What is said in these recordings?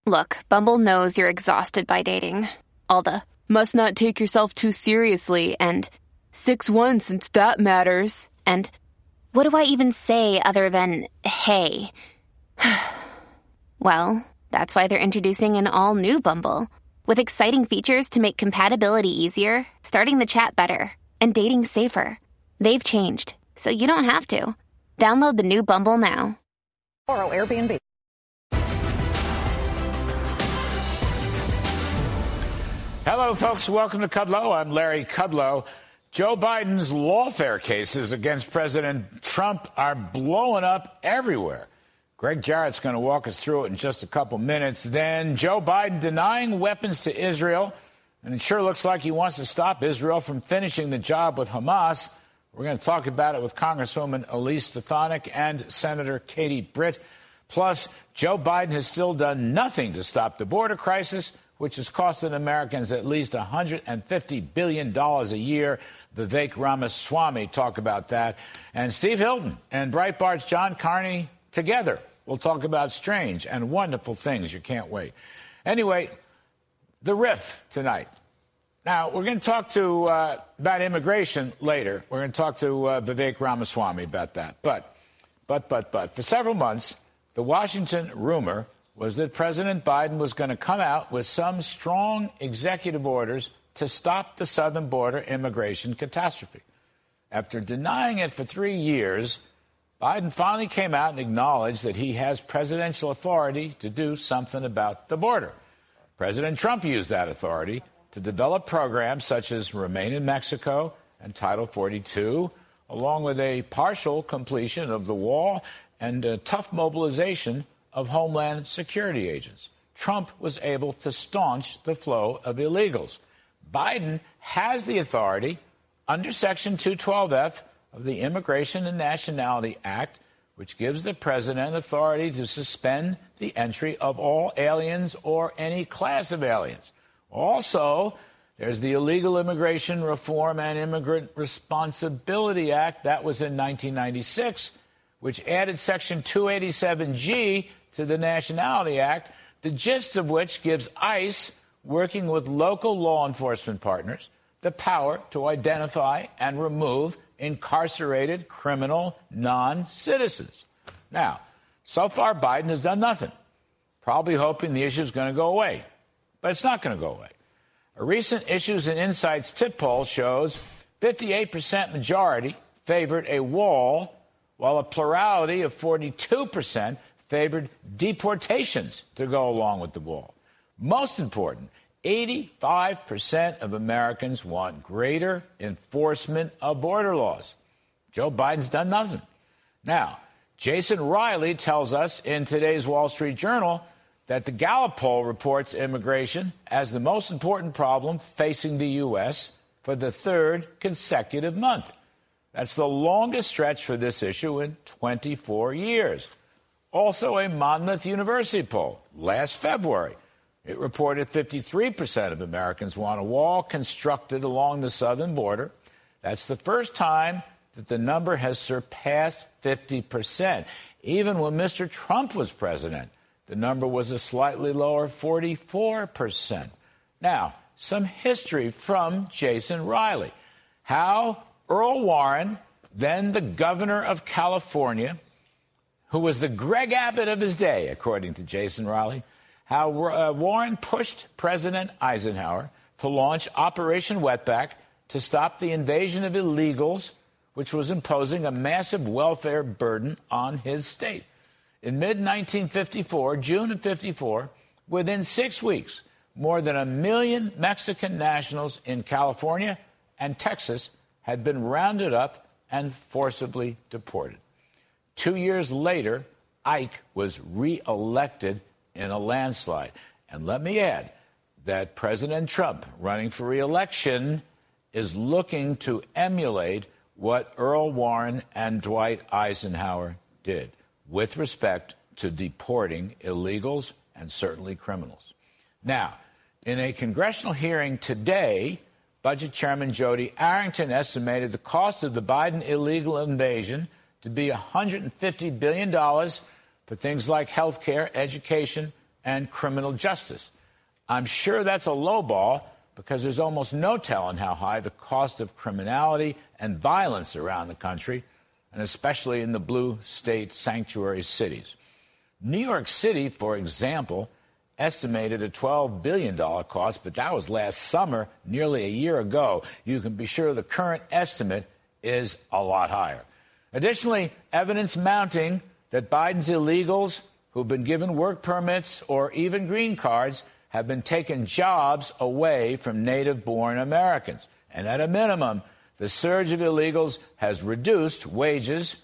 Look, Bumble knows you're exhausted by dating. All the, must not take yourself too seriously, and 6'1" since that matters. And what do I even say other than, hey? Well, that's why they're introducing an all-new Bumble, with exciting features to make compatibility easier, starting the chat better, and dating safer. They've changed, so you don't have to. Download the new Bumble now. Or Airbnb. Hello, folks. Welcome to Kudlow. I'm Larry Kudlow. Joe Biden's lawfare cases against President Trump are blowing up everywhere. Greg Jarrett's going to walk us through it in just a couple minutes. Then Joe Biden denying weapons to Israel, and it sure looks like he wants to stop Israel from finishing the job with Hamas. We're going to talk about it with Congresswoman Elise Stefanik and Senator Katie Britt. Plus, Joe Biden has still done nothing to stop the border crisis, which has costed Americans at least $150 billion a year. Vivek Ramaswamy talk about that. And Steve Hilton and Breitbart's John Carney together will talk about strange and wonderful things. You can't wait. Anyway, the riff tonight. Now, we're going to talk about immigration later. We're going to talk to Vivek Ramaswamy about that. But, for several months, the Washington rumor was that President Biden was going to come out with some strong executive orders to stop the southern border immigration catastrophe. After denying it for 3 years, Biden finally came out and acknowledged that he has presidential authority to do something about the border. President Trump used that authority to develop programs such as Remain in Mexico and Title 42, along with a partial completion of the wall and a tough mobilization of Homeland Security agents. Trump was able to staunch the flow of illegals. Biden has the authority under Section 212F of the Immigration and Nationality Act, which gives the president authority to suspend the entry of all aliens or any class of aliens. Also, there's the Illegal Immigration Reform and Immigrant Responsibility Act. That was in 1996, which added Section 287G to the Nationality Act, the gist of which gives ICE, working with local law enforcement partners, the power to identify and remove incarcerated criminal non-citizens. Now, so far, Biden has done nothing, probably hoping the issue is going to go away. But it's not going to go away. A recent Issues and Insights tip poll shows 58% majority favored a wall, while a plurality of 42% favored deportations to go along with the wall. Most important, 85% of Americans want greater enforcement of border laws. Joe Biden's done nothing. Now, Jason Riley tells us in today's Wall Street Journal that the Gallup poll reports immigration as the most important problem facing the U.S. for the third consecutive month. That's the longest stretch for this issue in 24 years. Also, a Monmouth University poll last February. It reported 53% of Americans want a wall constructed along the southern border. That's the first time that the number has surpassed 50%. Even when Mr. Trump was president, the number was a slightly lower 44%. Now, some history from Jason Riley. How Earl Warren, then the governor of California, who was the Greg Abbott of his day, according to Jason Riley, how Warren pushed President Eisenhower to launch Operation Wetback to stop the invasion of illegals, which was imposing a massive welfare burden on his state. In mid-1954, June of 54, within 6 weeks, more than 1 million Mexican nationals in California and Texas had been rounded up and forcibly deported. 2 years later, Ike was reelected in a landslide. And let me add that President Trump, running for reelection, is looking to emulate what Earl Warren and Dwight Eisenhower did with respect to deporting illegals and certainly criminals. Now, in a congressional hearing today, Budget Chairman Jody Arrington estimated the cost of the Biden illegal invasion to be $150 billion for things like health care, education, and criminal justice. I'm sure that's a low ball because there's almost no telling how high the cost of criminality and violence around the country, and especially in the blue state sanctuary cities. New York City, for example, estimated a $12 billion cost, but that was last summer, nearly a year ago. You can be sure the current estimate is a lot higher. Additionally, evidence mounting that Biden's illegals who've been given work permits or even green cards have been taking jobs away from native-born Americans. And at a minimum, the surge of illegals has reduced wages.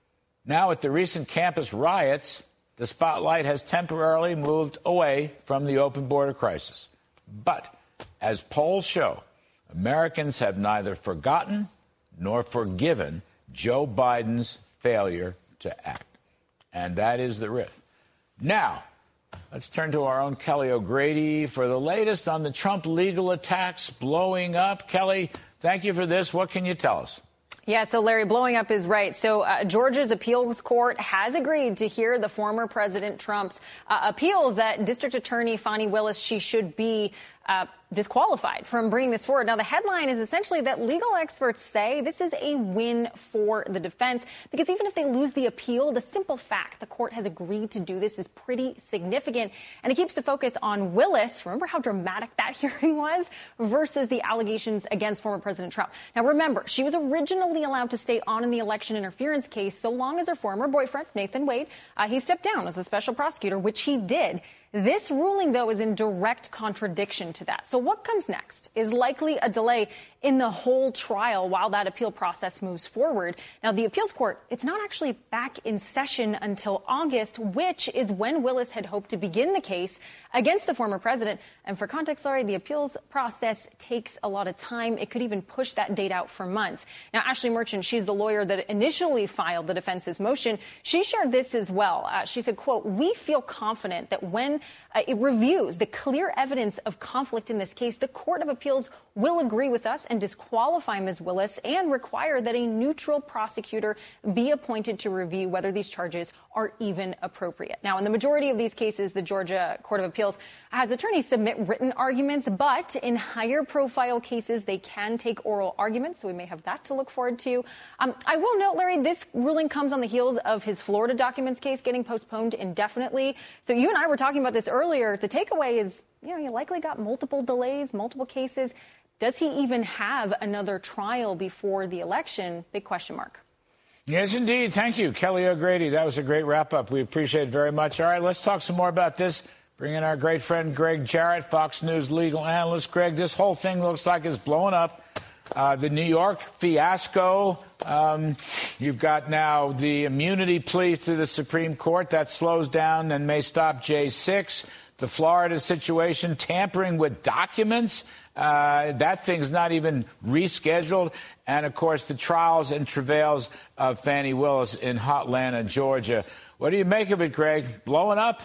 Now, at the recent campus riots, the spotlight has temporarily moved away from the open border crisis. But, as polls show, Americans have neither forgotten nor forgiven Joe Biden's failure to act. And that is the rift. Now, let's turn to our own Kelly O'Grady for the latest on the Trump legal attacks blowing up. Kelly, thank you for this. What can you tell us? Yeah, so Larry, blowing up is right. So Georgia's appeals court has agreed to hear the former President Trump's appeal that District Attorney Fani Willis, she should be disqualified from bringing this forward. Now, the headline is essentially that legal experts say this is a win for the defense, because even if they lose the appeal, the simple fact the court has agreed to do this is pretty significant. And it keeps the focus on Willis. Remember how dramatic that hearing was versus the allegations against former President Trump. Now, remember, she was originally allowed to stay on in the election interference case so long as her former boyfriend, Nathan Wade, he stepped down as a special prosecutor, which he did. This ruling, though, is in direct contradiction to that. So what comes next is likely a delay in the whole trial while that appeal process moves forward. Now, the appeals court, it's not actually back in session until August, which is when Willis had hoped to begin the case against the former president. And for context, Laurie, the appeals process takes a lot of time. It could even push that date out for months. Now, Ashley Merchant, she's the lawyer that initially filed the defense's motion. She shared this as well. She said, quote, "We feel confident that when it reviews the clear evidence of conflict in this case, the Court of Appeals will agree with us and disqualify Ms. Willis and require that a neutral prosecutor be appointed to review whether these charges are even appropriate." Now, in the majority of these cases, the Georgia Court of Appeals has attorneys submit written arguments, but in higher profile cases, they can take oral arguments. So we may have that to look forward to. I will note, Larry, this ruling comes on the heels of his Florida documents case getting postponed indefinitely. So you and I were talking about this earlier. The takeaway is, you likely got multiple delays, multiple cases. Does he even have another trial before the election? Big question mark. Yes, indeed. Thank you, Kelly O'Grady. That was a great wrap-up. We appreciate it very much. All right, let's talk some more about this. Bring in our great friend Greg Jarrett, Fox News legal analyst. Greg, this whole thing looks like it's blowing up. The New York fiasco. You've got now the immunity plea to the Supreme Court. That slows down and may stop J6. The Florida situation, tampering with documents. That thing's not even rescheduled. And, of course, the trials and travails of Fani Willis in Hotlanta, Georgia. What do you make of it, Greg? Blowing up?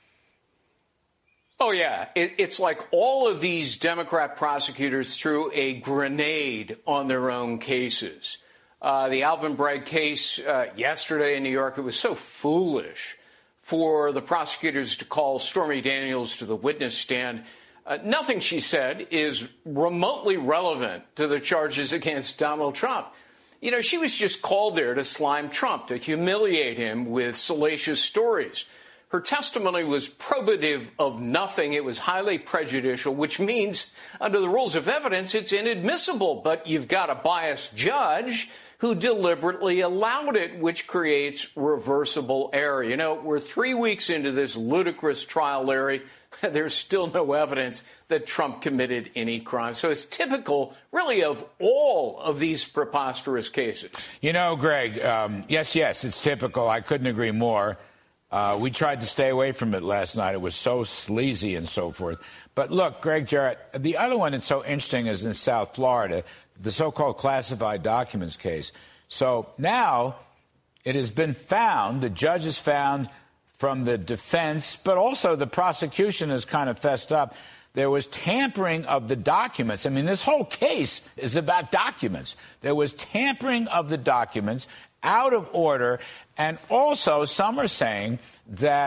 Oh, yeah. It's like all of these Democrat prosecutors threw a grenade on their own cases. The Alvin Bragg case yesterday in New York, it was so foolish for the prosecutors to call Stormy Daniels to the witness stand. Nothing she said is remotely relevant to the charges against Donald Trump. She was just called there to slime Trump, to humiliate him with salacious stories. Her testimony was probative of nothing. It was highly prejudicial, which means under the rules of evidence, it's inadmissible. But you've got a biased judge who deliberately allowed it, which creates reversible error. We're 3 weeks into this ludicrous trial, Larry. There's still no evidence that Trump committed any crime. So it's typical, really, of all of these preposterous cases. Greg, yes, it's typical. I couldn't agree more. We tried to stay away from it last night. It was so sleazy and so forth. But look, Greg Jarrett, the other one that's so interesting is in South Florida, the so-called classified documents case. So now it has been found, the judge has found from the defense, but also the prosecution has kind of fessed up, there was tampering of the documents. I mean, this whole case is about documents. There was tampering of the documents out of order. And also, some are saying that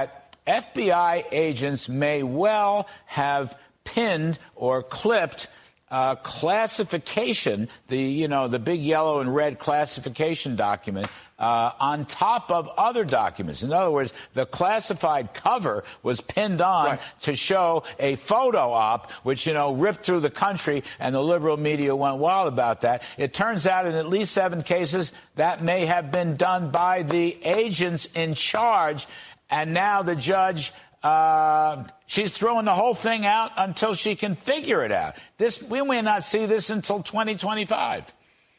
FBI agents may well have pinned or clipped classification, the big yellow and red classification document on top of other documents. In other words, the classified cover was pinned on to show a photo op, which, ripped through the country, and the liberal media went wild about that. It turns out in at least 7 cases that may have been done by the agents in charge, and now the judge she's throwing the whole thing out until she can figure it out. We may not see this until 2025.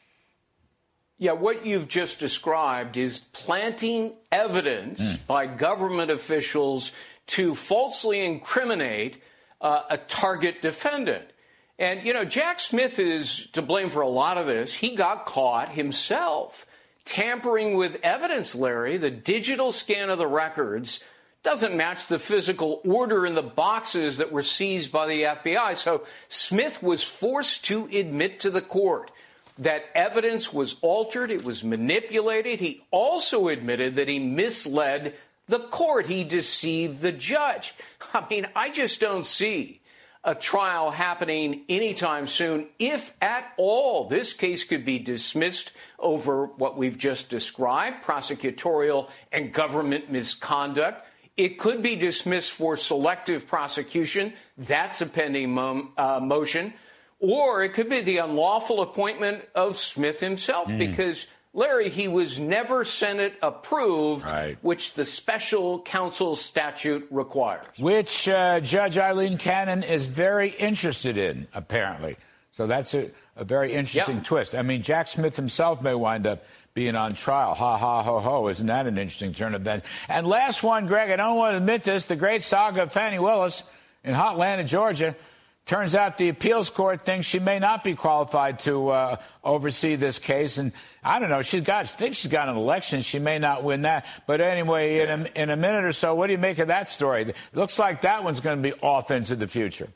Yeah, what you've just described is planting evidence by government officials to falsely incriminate a target defendant. And, Jack Smith is to blame for a lot of this. He got caught himself tampering with evidence, Larry. The digital scan of the records doesn't match the physical order in the boxes that were seized by the FBI. So Smith was forced to admit to the court that evidence was altered, it was manipulated. He also admitted that he misled the court. He deceived the judge. I mean, I just don't see a trial happening anytime soon. If at all, this case could be dismissed over what we've just described, prosecutorial and government misconduct. It could be dismissed for selective prosecution. That's a pending motion. Or it could be the unlawful appointment of Smith himself because, Larry, he was never Senate approved, which the special counsel statute requires. Which Judge Eileen Cannon is very interested in, apparently. So that's a very interesting twist. I mean, Jack Smith himself may wind up being on trial. Ha, ha, ho, ho. Isn't that an interesting turn of events? And last one, Greg, I don't want to admit this, the great saga of Fani Willis in Hotlanta, Georgia. Turns out the appeals court thinks she may not be qualified to oversee this case. And I don't know, she thinks she's got an election. She may not win that. But anyway, in a minute or so, what do you make of that story? It looks like that one's going to be off into the future.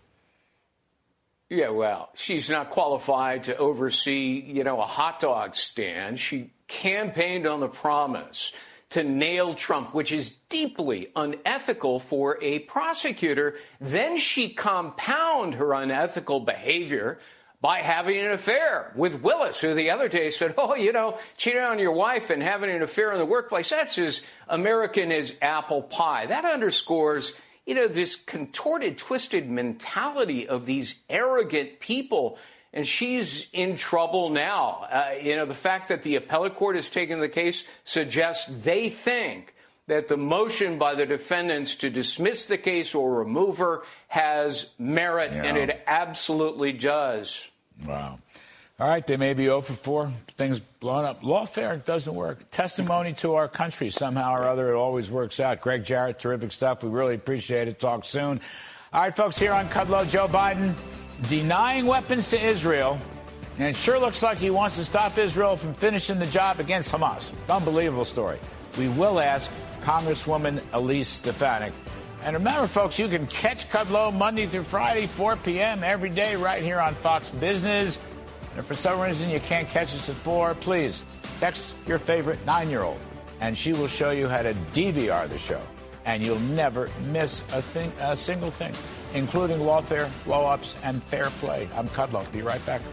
Yeah, well, she's not qualified to oversee, a hot dog stand. She campaigned on the promise to nail Trump, which is deeply unethical for a prosecutor. Then she compounded her unethical behavior by having an affair with Willis, who the other day said, cheating on your wife and having an affair in the workplace, that's as American as apple pie. That underscores, this contorted, twisted mentality of these arrogant people. And she's in trouble now. The fact that the appellate court has taken the case suggests they think that the motion by the defendants to dismiss the case or remove her has merit, and it absolutely does. Wow. All right, they may be 0 for 4, things blown up. Lawfare doesn't work. Testimony to our country, somehow or other, it always works out. Greg Jarrett, terrific stuff. We really appreciate it. Talk soon. All right, folks, here on Kudlow, Joe Biden denying weapons to Israel, and it sure looks like he wants to stop Israel from finishing the job against Hamas. Unbelievable story. We will ask Congresswoman Elise Stefanik. And remember, folks, you can catch Kudlow Monday through Friday, 4 p.m. every day right here on Fox Business. And if for some reason you can't catch us at 4, please text your favorite 9-year-old, and she will show you how to DVR the show. And you'll never miss a single thing, including lawfare, blow-ups, and fair play. I'm Kudlow. Be right back.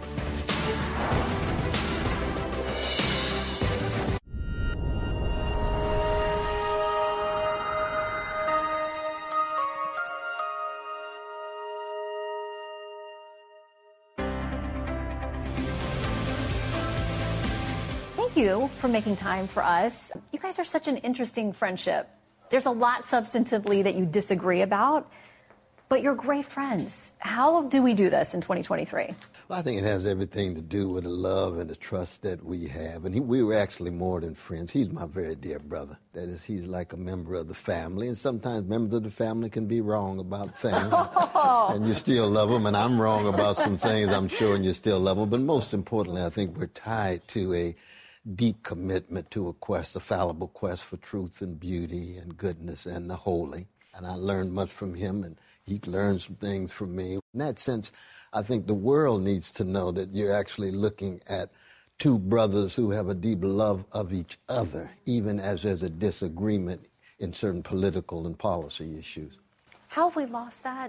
Thank you for making time for us. You guys are such an interesting friendship. There's a lot substantively that you disagree about, but you're great friends. How do we do this in 2023? Well, I think it has everything to do with the love and the trust that we have. And we were actually more than friends. He's my very dear brother. That is, he's like a member of the family. And sometimes members of the family can be wrong about things. And you still love them. And I'm wrong about some things, I'm sure, and you still love them. But most importantly, I think we're tied to a deep commitment to a fallible quest for truth and beauty and goodness and the holy. And I learned much from him, and he learned some things from me. In that sense, I think the world needs to know that you're actually looking at two brothers who have a deep love of each other, even as there's a disagreement in certain political and policy issues. How have we lost that?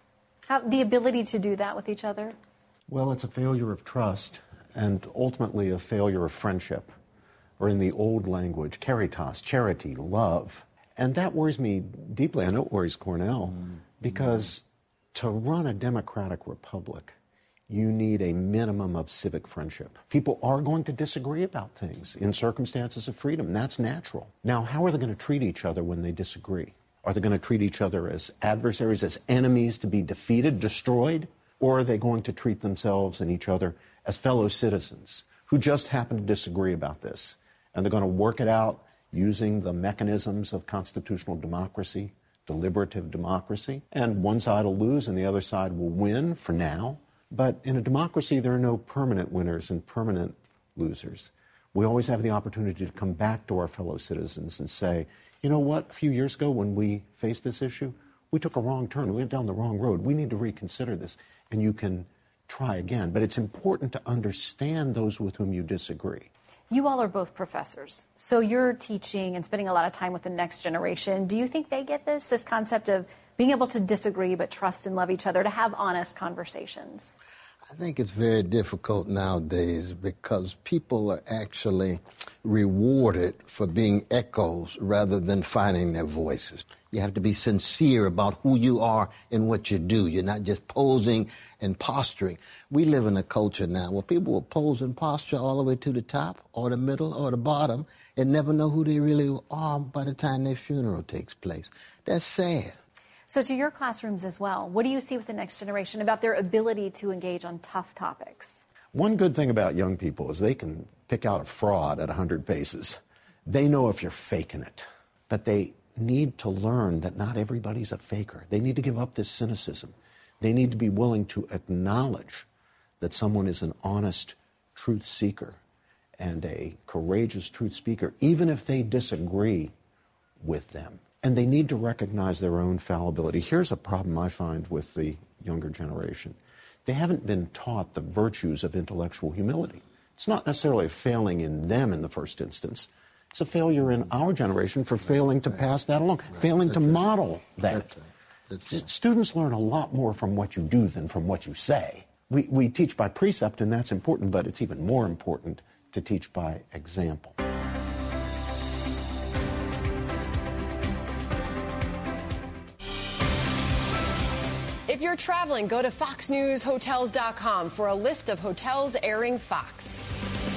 The ability to do that with each other? Well, it's a failure of trust and ultimately a failure of friendship, or in the old language, caritas, charity, love. And that worries me deeply. I know it worries Cornell, because to run a democratic republic, you need a minimum of civic friendship. People are going to disagree about things in circumstances of freedom. That's natural. Now, how are they going to treat each other when they disagree? Are they going to treat each other as adversaries, as enemies to be defeated, destroyed? Or are they going to treat themselves and each other as fellow citizens who just happen to disagree about this? And they're going to work it out using the mechanisms of constitutional democracy, deliberative democracy. And one side will lose and the other side will win for now. But in a democracy, there are no permanent winners and permanent losers. We always have the opportunity to come back to our fellow citizens and say, you know what, a few years ago when we faced this issue, we took a wrong turn. We went down the wrong road. We need to reconsider this. And you can try again. But it's important to understand those with whom you disagree. You all are both professors, so you're teaching and spending a lot of time with the next generation. Do you think they get this concept of being able to disagree but trust and love each other, to have honest conversations? I think it's very difficult nowadays because people are actually rewarded for being echoes rather than finding their voices. You have to be sincere about who you are and what you do. You're not just posing and posturing. We live in a culture now where people will pose and posture all the way to the top or the middle or the bottom and never know who they really are by the time their funeral takes place. That's sad. So to your classrooms as well, what do you see with the next generation about their ability to engage on tough topics? One good thing about young people is they can pick out a fraud at 100 paces. They know if you're faking it, but they need to learn that not everybody's a faker. They need to give up this cynicism. They need to be willing to acknowledge that someone is an honest truth seeker and a courageous truth speaker, even if they disagree with them. And they need to recognize their own fallibility. Here's a problem I find with the younger generation. They haven't been taught the virtues of intellectual humility. It's not necessarily a failing in them in the first instance. It's a failure in our generation for failing to pass that along, failing to model that. Students learn a lot more from what you do than from what you say. We teach by precept, and that's important, but it's even more important to teach by example. If you're traveling, go to FoxNewsHotels.com for a list of hotels airing Fox.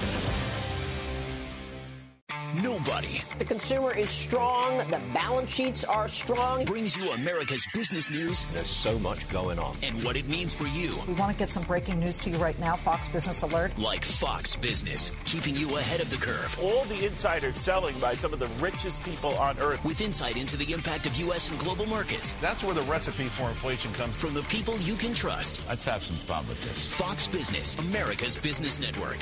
Nobody. The consumer is strong. The balance sheets are strong. Brings you America's business news. There's so much going on. And what it means for you. We want to get some breaking news to you right now. Fox Business Alert. Like Fox Business, keeping you ahead of the curve. All the insider selling by some of the richest people on earth. With insight into the impact of U.S. and global markets. That's where the recipe for inflation comes from. The people you can trust. Let's have some fun with this. Fox Business, America's business network.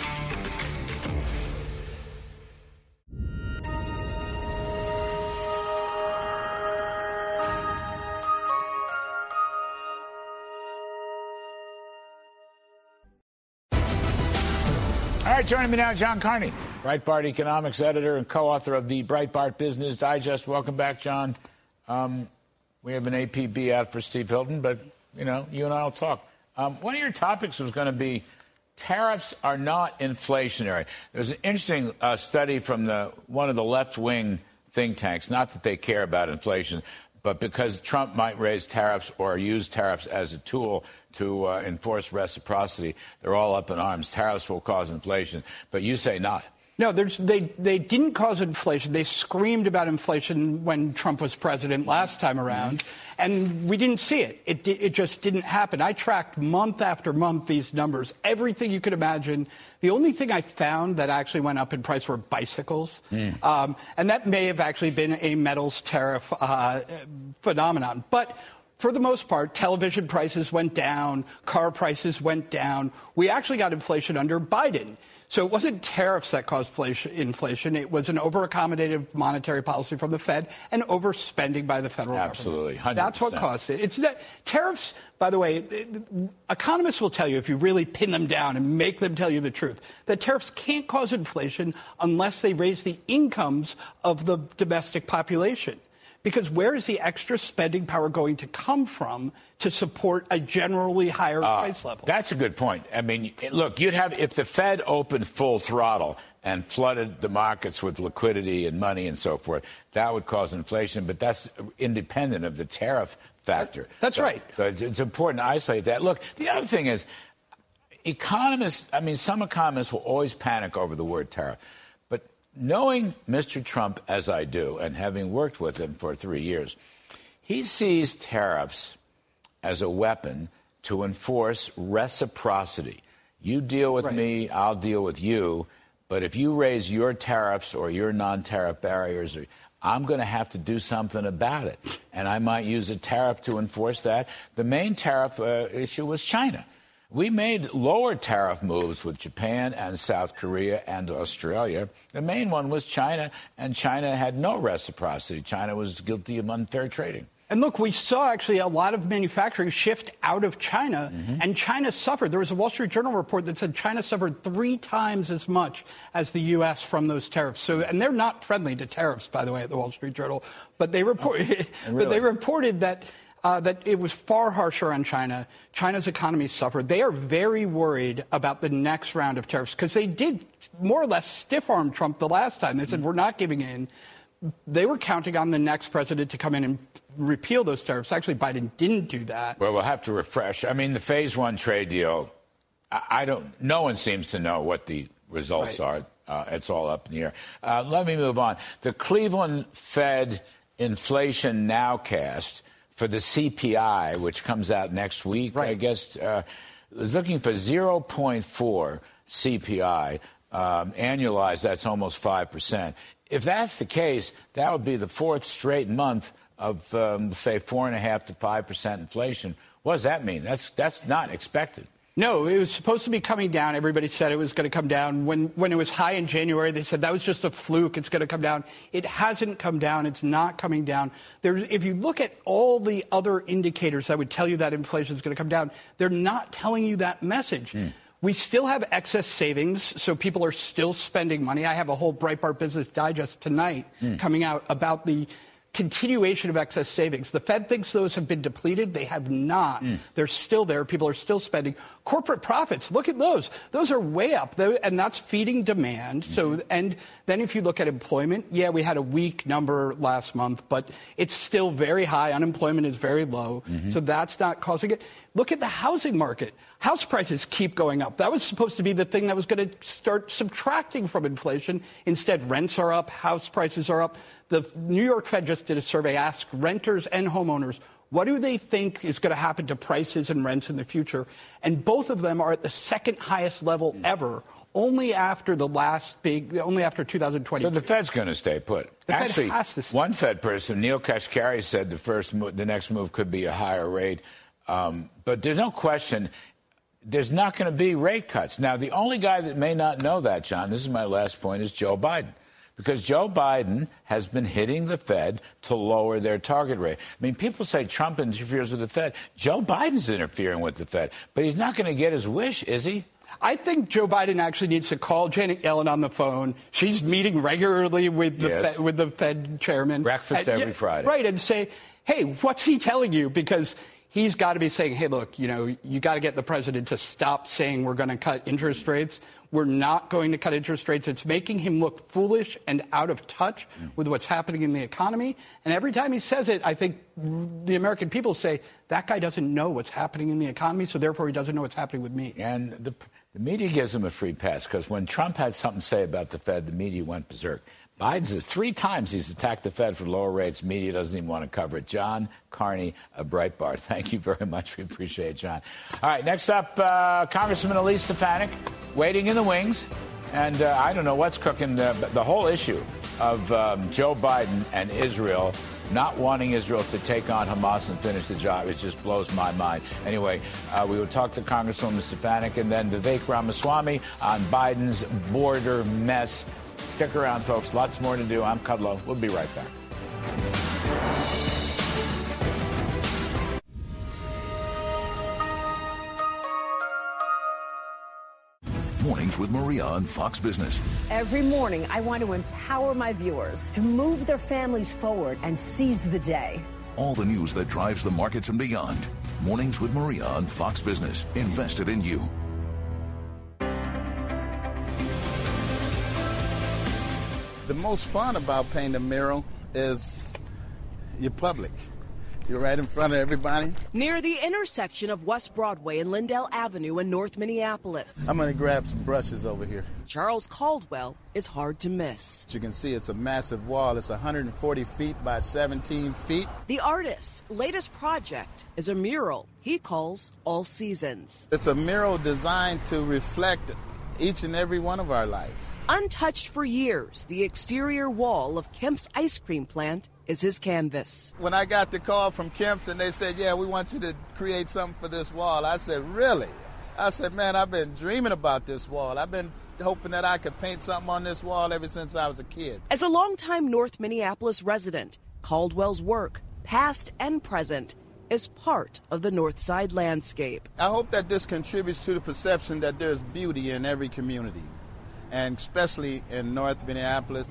All right, joining me now, John Carney, Breitbart economics editor and co-author of the Breitbart Business Digest. Welcome back, John. We have an APB out for Steve Hilton, but, you know, you and I will talk. One of your topics was going to be tariffs are not inflationary. There's an interesting study from one of the left-wing think tanks, not that they care about inflation, but because Trump might raise tariffs or use tariffs as a tool to enforce reciprocity, they're all up in arms. Tariffs will cause inflation, but you say not. No, they didn't cause inflation. They screamed about inflation when Trump was president last time around, and we didn't see it. It just didn't happen. I tracked month after month these numbers, everything you could imagine. The only thing I found that actually went up in price were bicycles, and that may have actually been a metals tariff phenomenon. But for the most part, television prices went down, car prices went down. We actually got inflation under Biden. So it wasn't tariffs that caused inflation. It was an over-accommodative monetary policy from the Fed and overspending by the federal government. Absolutely. 100%. That's what caused it. It's that tariffs, by the way, economists will tell you, if you really pin them down and make them tell you the truth, that tariffs can't cause inflation unless they raise the incomes of the domestic population. Because where is the extra spending power going to come from to support a generally higher price level? That's a good point. I mean, look, if the Fed opened full throttle and flooded the markets with liquidity and money and so forth, that would cause inflation. But that's independent of the tariff factor. That's right. So it's important to isolate that. Look, the other thing is some economists will always panic over the word tariff. But knowing Mr. Trump as I do and having worked with him for 3 years, he sees tariffs as a weapon to enforce reciprocity. You deal with me, I'll deal with you. But if you raise your tariffs or your non-tariff barriers, I'm going to have to do something about it. And I might use a tariff to enforce that. The main tariff issue was China. We made lower tariff moves with Japan and South Korea and Australia. The main one was China, and China had no reciprocity. China was guilty of unfair trading. And look, we saw actually a lot of manufacturing shift out of China, and China suffered. There was a Wall Street Journal report that said China suffered 3 times as much as the U.S. from those tariffs. So, and they're not friendly to tariffs, by the way, at the Wall Street Journal. But they reported, that it was far harsher on China. China's economy suffered. They are very worried about the next round of tariffs because they did more or less stiff-arm Trump the last time. They said, we're not giving in. They were counting on the next president to come in and repeal those tariffs. Actually, Biden didn't do that. Well, we'll have to refresh. I mean, the phase 1 trade deal, no one seems to know what the results are. It's all up in the air. Let me move on. The Cleveland Fed Inflation Nowcast for the CPI, which comes out next week, I guess, is looking for 0.4 CPI. Annualized, that's almost 5%. If that's the case, that would be the 4th straight month of, say, 4.5% to 5% inflation. What does that mean? That's not expected. No, it was supposed to be coming down. Everybody said it was going to come down. When it was high in January, they said that was just a fluke. It's going to come down. It hasn't come down. It's not coming down. If you look at all the other indicators that would tell you that inflation is going to come down, they're not telling you that message. We still have excess savings, so people are still spending money. I have a whole Breitbart Business Digest tonight coming out about the continuation of excess savings. The Fed thinks those have been depleted. They have not. They're still there. People are still spending. Corporate profits, look at those. Those are way up, and that's feeding demand. So, and then if you look at employment, we had a weak number last month, but it's still very high. Unemployment is very low, so that's not causing it. Look at the housing market. House prices keep going up. That was supposed to be the thing that was going to start subtracting from inflation. Instead, rents are up, house prices are up. The New York Fed just did a survey, asked renters and homeowners, what do they think is going to happen to prices and rents in the future? And both of them are at the second highest level ever, only after 2020. So the Fed's going to stay put. Actually, one Fed person, Neil Kashkari, said the next move could be a higher rate. But there's no question there's not going to be rate cuts. Now, the only guy that may not know that, John, this is my last point, is Joe Biden. Because Joe Biden has been hitting the Fed to lower their target rate. I mean, people say Trump interferes with the Fed. Joe Biden's interfering with the Fed. But he's not going to get his wish, is he? I think Joe Biden actually needs to call Janet Yellen on the phone. She's meeting regularly with the Fed chairman. Breakfast every Friday. Right, and say, hey, what's he telling you? Because he's got to be saying, hey, look, you got to get the president to stop saying we're going to cut interest rates. We're not going to cut interest rates. It's making him look foolish and out of touch with what's happening in the economy. And every time he says it, I think the American people say, that guy doesn't know what's happening in the economy, so therefore he doesn't know what's happening with me. And the media gives him a free pass because when Trump had something to say about the Fed, the media went berserk. Biden's 3 times he's attacked the Fed for lower rates. Media doesn't even want to cover it. John Carney of Breitbart. Thank you very much. We appreciate it, John. All right, next up, Congressman Elise Stefanik, waiting in the wings. And I don't know what's cooking. The whole issue of Joe Biden and Israel, not wanting Israel to take on Hamas and finish the job, it just blows my mind. Anyway, we will talk to Congresswoman Stefanik and then Vivek Ramaswamy on Biden's border mess. Stick around, folks. Lots more to do. I'm Kudlow. We'll be right back. Mornings with Maria on Fox Business. Every morning, I want to empower my viewers to move their families forward and seize the day. All the news that drives the markets and beyond. Mornings with Maria on Fox Business. Invested in you. The most fun about painting a mural is you're public. You're right in front of everybody. Near the intersection of West Broadway and Lindell Avenue in North Minneapolis. I'm going to grab some brushes over here. Charles Caldwell is hard to miss. As you can see, it's a massive wall. It's 140 feet by 17 feet. The artist's latest project is a mural he calls All Seasons. It's a mural designed to reflect each and every one of our life. Untouched for years, the exterior wall of Kemp's ice cream plant is his canvas. When I got the call from Kemp's and they said, yeah, we want you to create something for this wall, I said, really? I said, man, I've been dreaming about this wall. I've been hoping that I could paint something on this wall ever since I was a kid. As a longtime North Minneapolis resident, Caldwell's work, past and present, is part of the North Side landscape. I hope that this contributes to the perception that there's beauty in every community, and especially in North Minneapolis.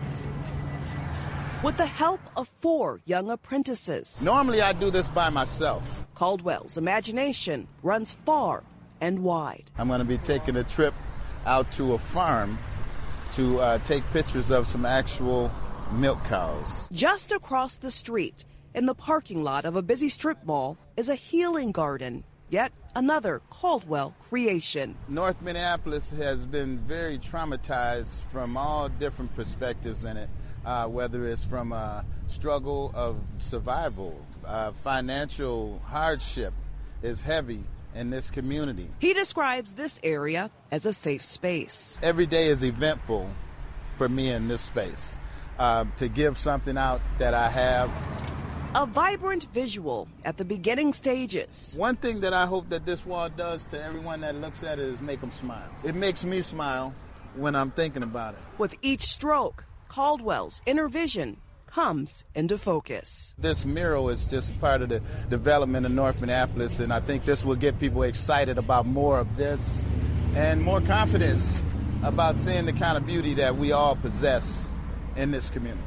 With the help of 4 young apprentices. Normally I do this by myself. Caldwell's imagination runs far and wide. I'm going to be taking a trip out to a farm to take pictures of some actual milk cows. Just across the street, in the parking lot of a busy strip mall, is a healing garden. Yet another Caldwell creation. North Minneapolis has been very traumatized from all different perspectives in it. Whether it's from a struggle of survival, financial hardship is heavy in this community. He describes this area as a safe space. Every day is eventful for me in this space. To give something out that I have. A vibrant visual at the beginning stages. One thing that I hope that this wall does to everyone that looks at it is make them smile. It makes me smile when I'm thinking about it. With each stroke, Caldwell's inner vision comes into focus. This mural is just part of the development of North Minneapolis, and I think this will get people excited about more of this and more confidence about seeing the kind of beauty that we all possess in this community.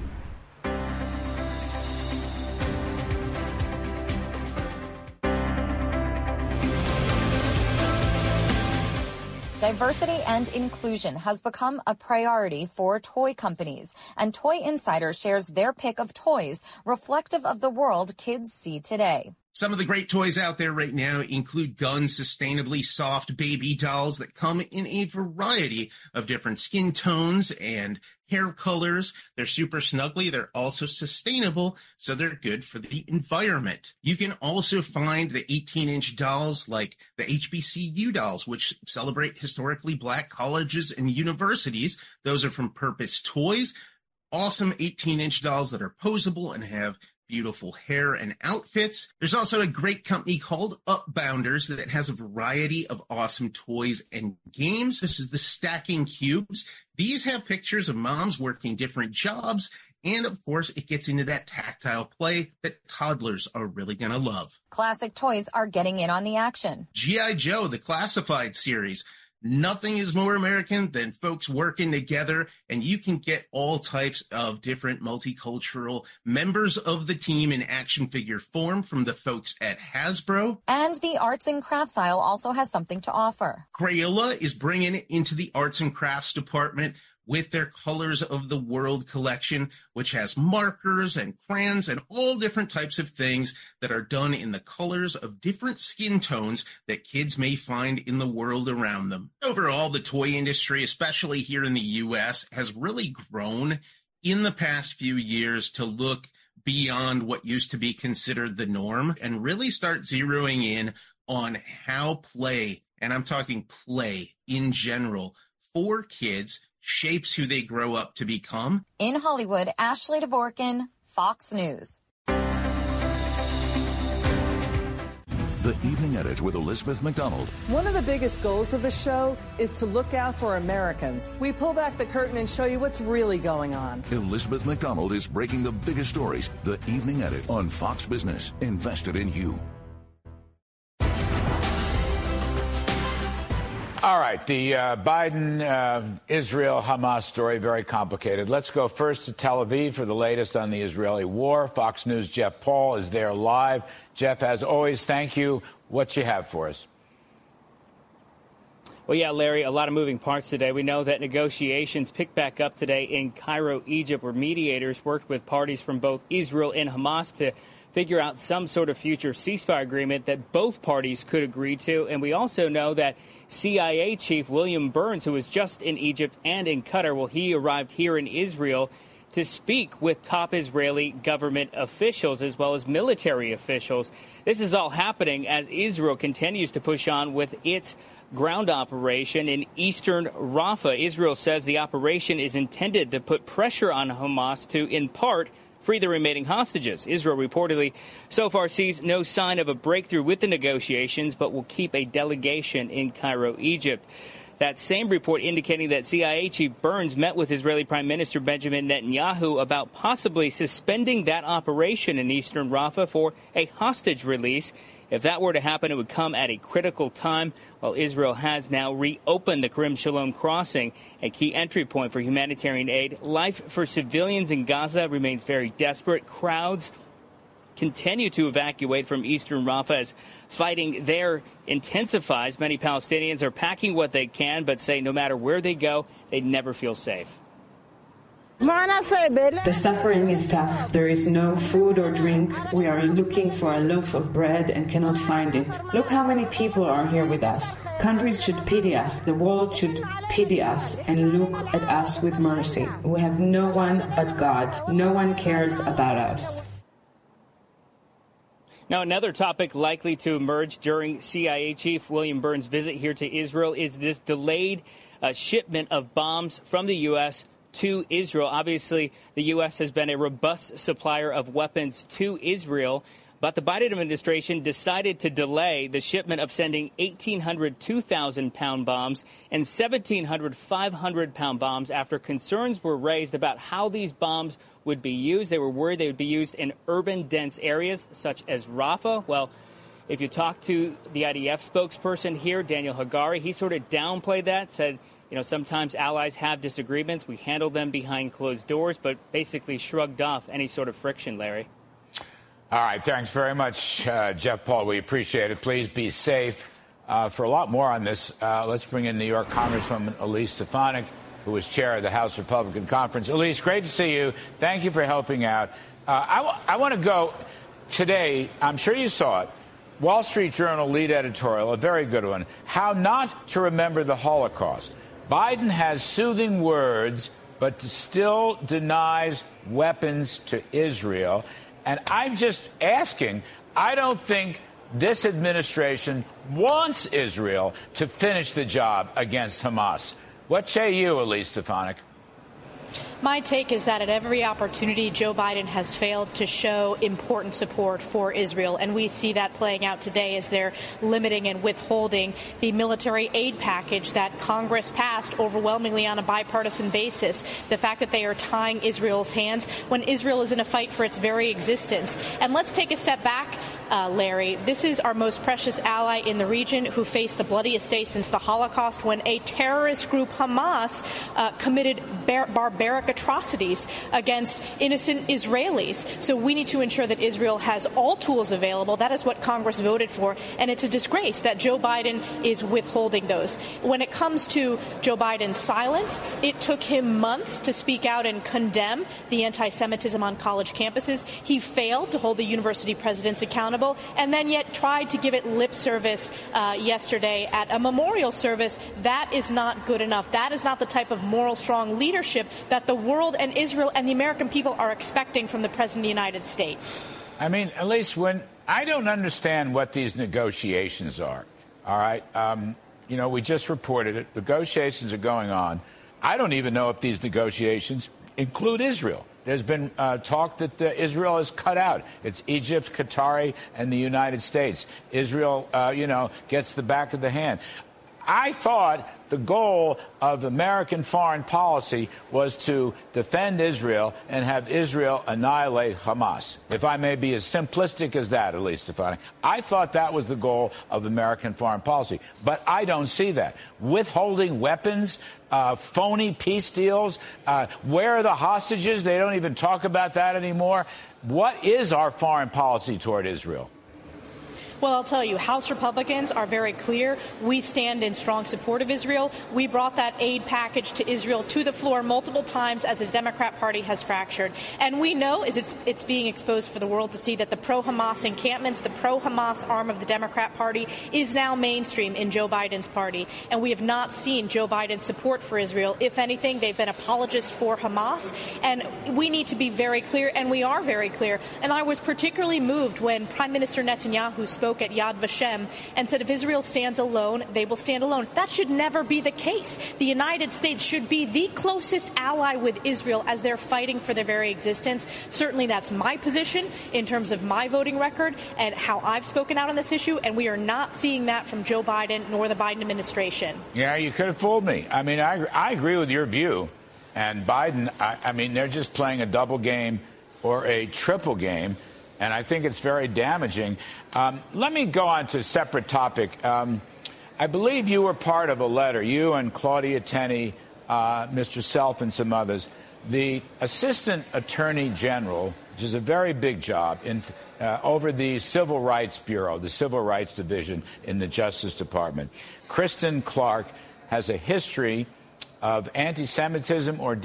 Diversity and inclusion has become a priority for toy companies, and Toy Insider shares their pick of toys reflective of the world kids see today. Some of the great toys out there right now include Gun sustainably soft baby dolls that come in a variety of different skin tones and hair colors. They're super snuggly. They're also sustainable, so they're good for the environment. You can also find the 18-inch dolls like the HBCU dolls, which celebrate historically Black colleges and universities. Those are from Purpose Toys. Awesome 18-inch dolls that are posable and have beautiful hair and outfits. There's also a great company called Upbounders that has a variety of awesome toys and games. This is the Stacking Cubes. These have pictures of moms working different jobs, and of course, it gets into that tactile play that toddlers are really going to love. Classic toys are getting in on the action. G.I. Joe, the Classified series. Nothing is more American than folks working together, and you can get all types of different multicultural members of the team in action figure form from the folks at Hasbro. And the arts and crafts aisle also has something to offer. Crayola is bringing it into the arts and crafts department with their Colors of the World collection, which has markers and crayons and all different types of things that are done in the colors of different skin tones that kids may find in the world around them. Overall, the toy industry, especially here in the U.S., has really grown in the past few years to look beyond what used to be considered the norm and really start zeroing in on how play, and I'm talking play in general, for kids shapes who they grow up to become. In Hollywood, Ashley Dvorkin, Fox News. The Evening Edit with Elizabeth McDonald. One of the biggest goals of the show is to look out for Americans. We pull back the curtain and show you what's really going on. Elizabeth McDonald is breaking the biggest stories. The Evening Edit on Fox Business. Invested in you. All right, the Biden-Israel-Hamas story, very complicated. Let's go first to Tel Aviv for the latest on the Israeli war. Fox News' Jeff Paul is there live. Jeff, as always, thank you. What you have for us? Well, yeah, Larry, a lot of moving parts today. We know that negotiations picked back up today in Cairo, Egypt, where mediators worked with parties from both Israel and Hamas to figure out some sort of future ceasefire agreement that both parties could agree to. And we also know that CIA Chief William Burns, who was just in Egypt and in Qatar, well, he arrived here in Israel to speak with top Israeli government officials as well as military officials. This is all happening as Israel continues to push on with its ground operation in eastern Rafah. Israel says the operation is intended to put pressure on Hamas to, in part, free the remaining hostages. Israel reportedly so far sees no sign of a breakthrough with the negotiations, but will keep a delegation in Cairo, Egypt. That same report indicating that CIA Chief Burns met with Israeli Prime Minister Benjamin Netanyahu about possibly suspending that operation in eastern Rafah for a hostage release. If that were to happen, it would come at a critical time, while Israel has now reopened the Kerem Shalom crossing, a key entry point for humanitarian aid. Life for civilians in Gaza remains very desperate. Crowds continue to evacuate from eastern Rafah as fighting there intensifies. Many Palestinians are packing what they can, but say no matter where they go, they never feel safe. The suffering is tough. There is no food or drink. We are looking for a loaf of bread and cannot find it. Look how many people are here with us. Countries should pity us. The world should pity us and look at us with mercy. We have no one but God. No one cares about us. Now, another topic likely to emerge during CIA Chief William Burns' visit here to Israel is this delayed shipment of bombs from the U.S. to Israel. Obviously, the U.S. has been a robust supplier of weapons to Israel, but the Biden administration decided to delay the shipment of sending 1,800 2,000-pound bombs and 1,700 500-pound bombs after concerns were raised about how these bombs would be used. They were worried they would be used in urban, dense areas such as Rafah. Well, if you talk to the IDF spokesperson here, Daniel Hagari, he sort of downplayed that, said, you know, sometimes allies have disagreements. We handle them behind closed doors, but basically shrugged off any sort of friction, Larry. All right. Thanks very much, Jeff Paul. We appreciate it. Please be safe. For a lot more on this, let's bring in New York Congresswoman Elise Stefanik, who is chair of the House Republican Conference. Elise, great to see you. Thank you for helping out. I want to go today. I'm sure you saw it. Wall Street Journal lead editorial, a very good one, How Not to Remember the Holocaust. Biden has soothing words, but still denies weapons to Israel. And I'm just asking, I don't think this administration wants Israel to finish the job against Hamas. What say you, Elise Stefanik? My take is that at every opportunity, Joe Biden has failed to show important support for Israel. And we see that playing out today as they're limiting and withholding the military aid package that Congress passed overwhelmingly on a bipartisan basis. The fact that they are tying Israel's hands when Israel is in a fight for its very existence. And let's take a step back, Larry. This is our most precious ally in the region who faced the bloodiest day since the Holocaust when a terrorist group, Hamas, committed barbaric atrocities against innocent Israelis. So we need to ensure that Israel has all tools available. That is what Congress voted for. And it's a disgrace that Joe Biden is withholding those. When it comes to Joe Biden's silence, it took him months to speak out and condemn the anti-Semitism on college campuses. He failed to hold the university presidents accountable and then yet tried to give it lip service yesterday at a memorial service. That is not good enough. That is not the type of moral, strong leadership that the world and Israel and the American people are expecting from the President of the United States. I mean, at least when I don't understand what these negotiations are. All right. You know, we just reported it. Negotiations are going on. I don't even know if these negotiations include Israel. There's been talk that Israel is cut out. It's Egypt, Qatar, and the United States. Israel, gets the back of the hand. I thought the goal of American foreign policy was to defend Israel and have Israel annihilate Hamas. If I may be as simplistic as that, at least, Stefani. I thought that was the goal of American foreign policy. But I don't see that. Withholding weapons, phony peace deals, where are the hostages? They don't even talk about that anymore. What is our foreign policy toward Israel? Well, I'll tell you, House Republicans are very clear. We stand in strong support of Israel. We brought that aid package to Israel to the floor multiple times as the Democrat Party has fractured. And we know as it's being exposed for the world to see that the pro-Hamas encampments, the pro-Hamas arm of the Democrat Party is now mainstream in Joe Biden's party. And we have not seen Joe Biden's support for Israel. If anything, they've been apologists for Hamas. And we need to be very clear, and we are very clear. And I was particularly moved when Prime Minister Netanyahu spoke at Yad Vashem and said if Israel stands alone, they will stand alone. That should never be the case. The United States should be the closest ally with Israel as they're fighting for their very existence. Certainly that's my position in terms of my voting record and how I've spoken out on this issue, and we are not seeing that from Joe Biden nor the Biden administration. Yeah, you could have fooled me. I mean, I agree with your view. And Biden, I mean, they're just playing a double game or a triple game. And I think it's very damaging. Let me go on to a separate topic. I believe you were part of a letter, you and Claudia Tenney, Mr. Self, and some others. The Assistant Attorney General, which is a very big job, over the Civil Rights Bureau, the Civil Rights Division in the Justice Department. Kristen Clark has a history of anti-Semitism or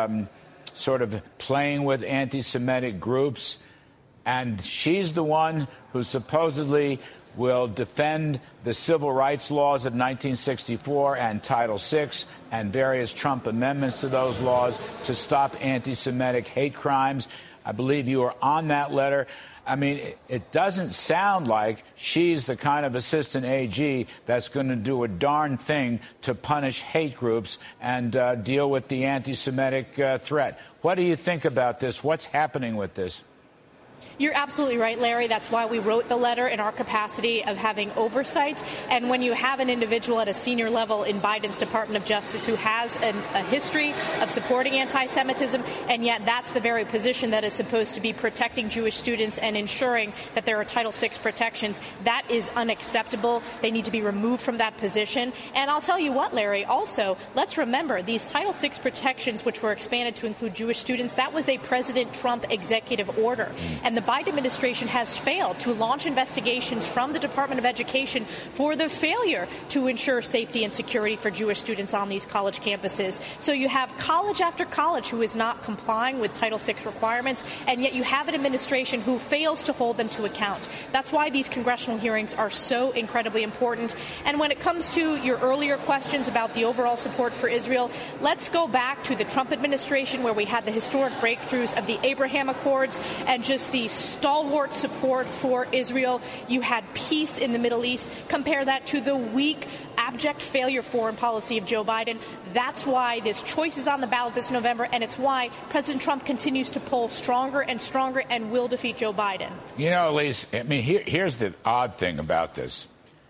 sort of playing with anti-Semitic groups. And she's the one who supposedly will defend the civil rights laws of 1964 and Title VI and various Trump amendments to those laws to stop anti-Semitic hate crimes. I believe you are on that letter. I mean, it doesn't sound like she's the kind of assistant AG that's going to do a darn thing to punish hate groups and deal with the anti-Semitic threat. What do you think about this? What's happening with this? You're absolutely right, Larry. That's why we wrote the letter in our capacity of having oversight. And when you have an individual at a senior level in Biden's Department of Justice who has a history of supporting anti-Semitism, and yet that's the very position that is supposed to be protecting Jewish students and ensuring that there are Title VI protections, that is unacceptable. They need to be removed from that position. And I'll tell you what, Larry, also, let's remember these Title VI protections, which were expanded to include Jewish students, that was a President Trump executive order. And the Biden administration has failed to launch investigations from the Department of Education for the failure to ensure safety and security for Jewish students on these college campuses. So you have college after college who is not complying with Title VI requirements, and yet you have an administration who fails to hold them to account. That's why these congressional hearings are so incredibly important. And when it comes to your earlier questions about the overall support for Israel, let's go back to the Trump administration where we had the historic breakthroughs of the Abraham Accords and just the stalwart support for Israel. You had peace in the Middle East. Compare that to the weak, abject failure foreign policy of Joe Biden. That's why this choice is on the ballot this November, and it's why President Trump continues to poll stronger and stronger and will defeat Joe Biden. You know, Elise, I mean, here's the odd thing about this.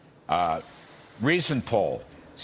Recent poll,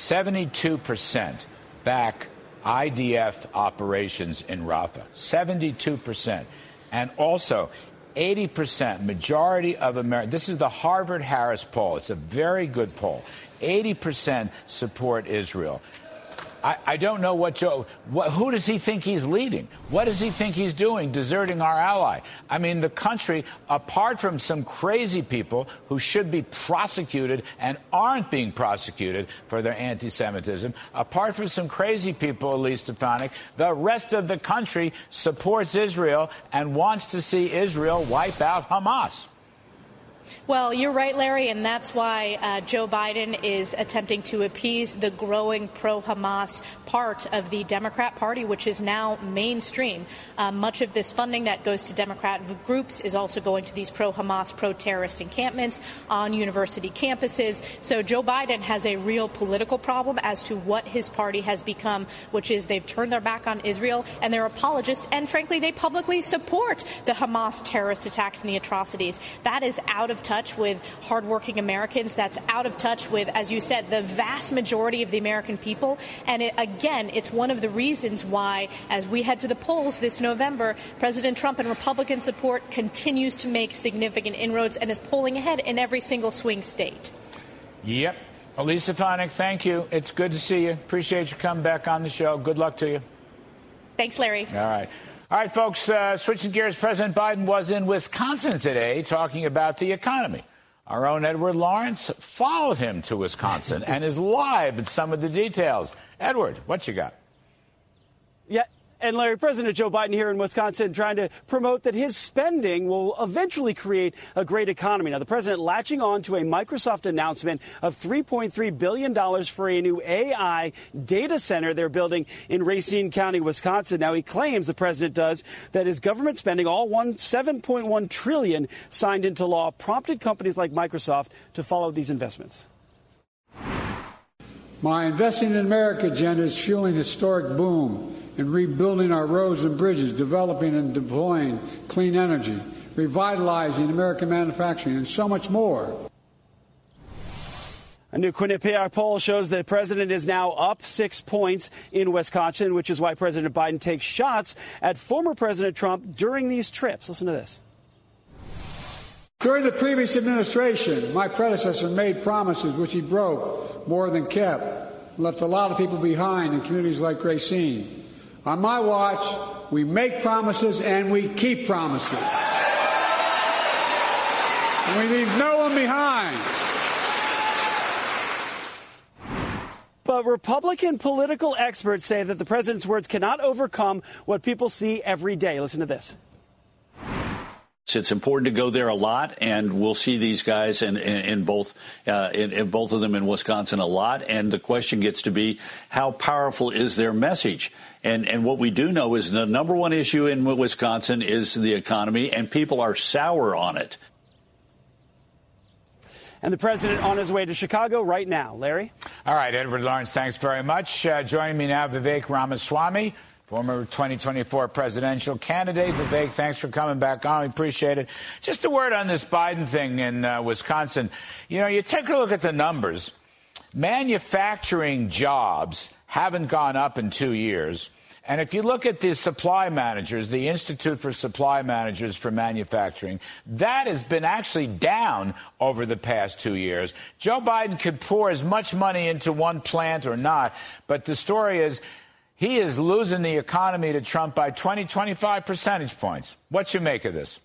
72% back IDF operations in Rafah. 72%. And also, 80%, majority of Americans, this is the Harvard-Harris poll. It's a very good poll. 80% support Israel. I don't know who does he think he's leading? What does he think he's doing, deserting our ally? I mean, the country, apart from some crazy people who should be prosecuted and aren't being prosecuted for their anti-Semitism, apart from some crazy people, Elise Stefanik, the rest of the country supports Israel and wants to see Israel wipe out Hamas. Well, you're right, Larry, and that's why Joe Biden is attempting to appease the growing pro-Hamas part of the Democrat Party, which is now mainstream. Much of this funding that goes to Democrat groups is also going to these pro-Hamas, pro-terrorist encampments on university campuses. So Joe Biden has a real political problem as to what his party has become, which is they've turned their back on Israel and they're apologists, and frankly, they publicly support the Hamas terrorist attacks and the atrocities. That is out of of touch with hardworking Americans. That's out of touch with, as you said, the vast majority of the American people. And it's one of the reasons why, as we head to the polls this November, President Trump and Republican support continues to make significant inroads and is polling ahead in every single swing state. Yep. Elisa Stefanik, thank you. It's good to see you. Appreciate you coming back on the show. Good luck to you. Thanks, Larry. All right, folks, switching gears, President Biden was in Wisconsin today talking about the economy. Our own Edward Lawrence followed him to Wisconsin and is live with some of the details. Edward, what you got? Yeah. And, Larry, President Joe Biden here in Wisconsin trying to promote that his spending will eventually create a great economy. Now, the president latching on to a Microsoft announcement of $3.3 billion for a new AI data center they're building in Racine County, Wisconsin. Now, he claims, the president does, that his government spending, all $7.1 trillion signed into law, prompted companies like Microsoft to follow these investments. My Investing in America agenda is fueling historic boom in rebuilding our roads and bridges, developing and deploying clean energy, revitalizing American manufacturing, and so much more. A new Quinnipiac poll shows that the president is now up 6 points in Wisconsin, which is why President Biden takes shots at former President Trump during these trips. Listen to this. During the previous administration, my predecessor made promises which he broke more than kept, left a lot of people behind in communities like Racine. On my watch, we make promises and we keep promises. And we leave no one behind. But Republican political experts say that the president's words cannot overcome what people see every day. Listen to this. It's important to go there a lot, and we'll see these guys in both of them in Wisconsin a lot. And the question gets to be, how powerful is their message? And what we do know is the number one issue in Wisconsin is the economy, and people are sour on it. And the president on his way to Chicago right now. Larry? All right, Edward Lawrence, thanks very much. Joining me now, Vivek Ramaswamy, former 2024 presidential candidate. Vivek, thanks for coming back on. We appreciate it. Just a word on this Biden thing in Wisconsin. You know, you take a look at the numbers. Manufacturing jobs haven't gone up in 2 years. And if you look at the supply managers, the Institute for Supply Managers for Manufacturing, that has been actually down over the past 2 years. Joe Biden could pour as much money into one plant or not, but the story is he is losing the economy to Trump by 20, 25 percentage points. What you make of this?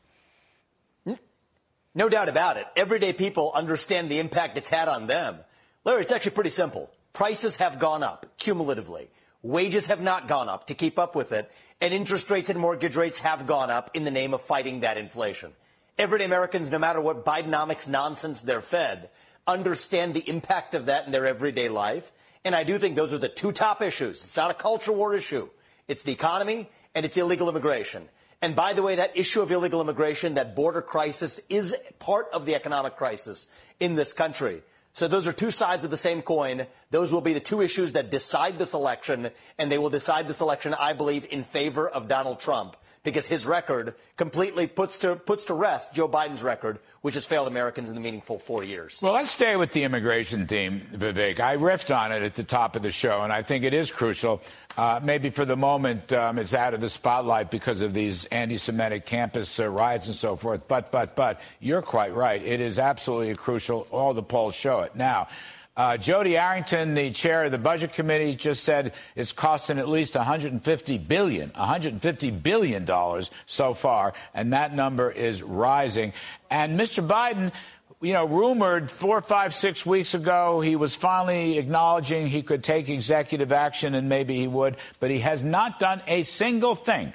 No doubt about it. Everyday people understand the impact it's had on them. Larry, it's actually pretty simple. Prices have gone up cumulatively. Wages have not gone up to keep up with it. And interest rates and mortgage rates have gone up in the name of fighting that inflation. Everyday Americans, no matter what Bidenomics nonsense they're fed, understand the impact of that in their everyday life. And I do think those are the two top issues. It's not a culture war issue. It's the economy and it's illegal immigration. And by the way, that issue of illegal immigration, that border crisis, is part of the economic crisis in this country. So those are two sides of the same coin. Those will be the two issues that decide this election, and they will decide this election, I believe, in favor of Donald Trump, because his record completely puts to rest Joe Biden's record, which has failed Americans in the meaningful 4 years. Well, let's stay with the immigration theme, Vivek. I riffed on it at the top of the show, and I think it is crucial. Maybe for the moment it's out of the spotlight because of these anti-Semitic campus riots and so forth. But you're quite right. It is absolutely crucial. All the polls show it. Now, Jody Arrington, the chair of the Budget Committee, just said it's costing at least $150 billion so far, and that number is rising. And Mr. Biden, you know, rumored 4, 5, 6 weeks ago he was finally acknowledging he could take executive action, and maybe he would, but he has not done a single thing,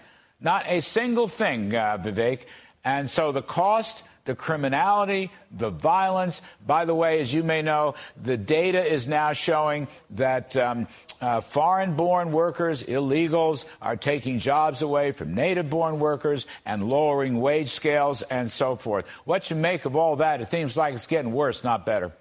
Vivek. And so the cost, the criminality, the violence. By the way, as you may know, the data is now showing that foreign-born workers, illegals, are taking jobs away from native-born workers and lowering wage scales and so forth. What you make of all that? It seems like it's getting worse, not better.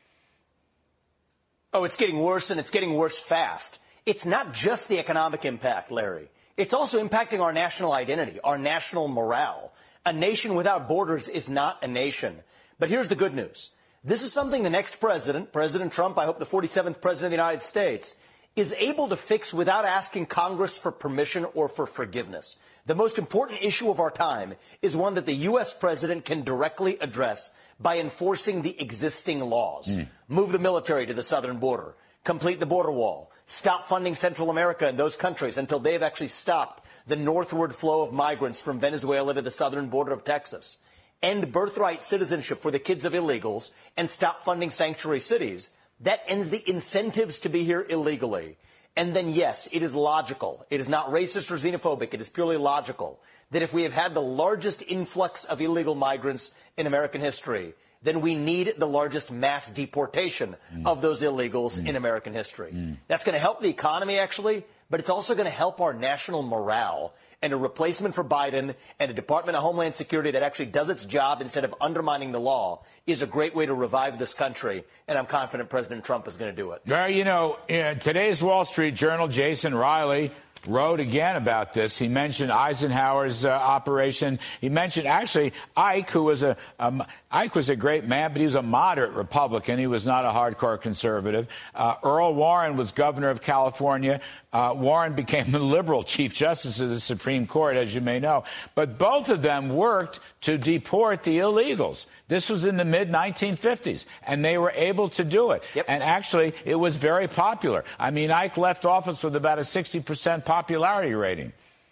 Oh, it's getting worse, and it's getting worse fast. It's not just the economic impact, Larry. It's also impacting our national identity, our national morale. A nation without borders is not a nation. But here's the good news. This is something the next president, President Trump, I hope the 47th president of the United States, is able to fix without asking Congress for permission or for forgiveness. The most important issue of our time is one that the U.S. president can directly address by enforcing the existing laws. Move the military to the southern border, complete the border wall, stop funding Central America and those countries until they've actually stopped the northward flow of migrants from Venezuela to the southern border of Texas, end birthright citizenship for the kids of illegals, and stop funding sanctuary cities. That ends the incentives to be here illegally. And then, yes, it is logical. It is not racist or xenophobic. It is purely logical that if we have had the largest influx of illegal migrants in American history, then we need the largest mass deportation of those illegals in American history. That's going to help the economy, actually, but it's also going to help our national morale. And a replacement for Biden and a Department of Homeland Security that actually does its job instead of undermining the law is a great way to revive this country. And I'm confident President Trump is going to do it. Well, you know, today's Wall Street Journal, Jason Riley wrote again about this. He mentioned Eisenhower's operation. He mentioned actually Ike, who was Ike was a great man, but he was a moderate Republican. He was not a hardcore conservative. Earl Warren was governor of California. Warren became the liberal Chief Justice of the Supreme Court, as you may know. But both of them worked to deport the illegals. This was in the mid-1950s, and they were able to do it. And actually, it was very popular. I mean, Ike left office with about a 60% popularity rating.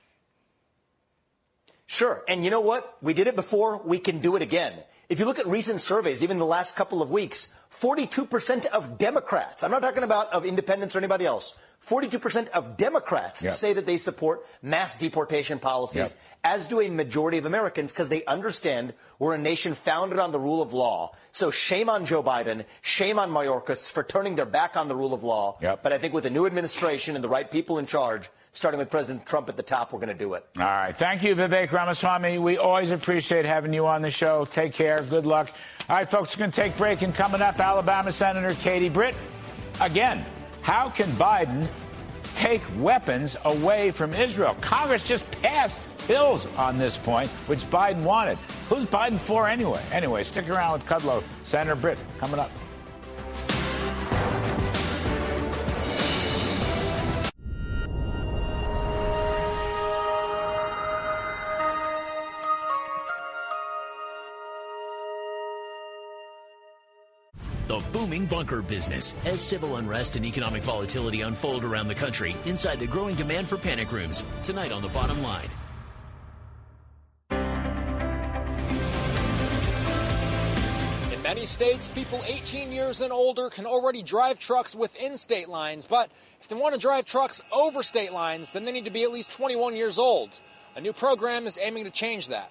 Sure. And you know what? We did it before. We can do it again. If you look at recent surveys, even the last couple of weeks, 42% of Democrats, I'm not talking about of independents or anybody else, 42% of Democrats say that they support mass deportation policies, as do a majority of Americans, because they understand we're a nation founded on the rule of law. So shame on Joe Biden, shame on Mayorkas for turning their back on the rule of law. But I think with the new administration and the right people in charge, starting with President Trump at the top, we're going to do it. All right. Thank you, Vivek Ramaswamy. We always appreciate having you on the show. Take care. Good luck. All right, folks, we're going to take a break. And coming up, Alabama Senator Katie Britt. Again, how can Biden take weapons away from Israel? Congress just passed bills on this point, which Biden wanted. Who's Biden for anyway? Anyway, stick around with Kudlow. Senator Britt coming up. The booming bunker business. As civil unrest and economic volatility unfold around the country, inside the growing demand for panic rooms. Tonight on The Bottom Line. In many states, people 18 years and older can already drive trucks within state lines, but if they want to drive trucks over state lines, then they need to be at least 21 years old. A new program is aiming to change that.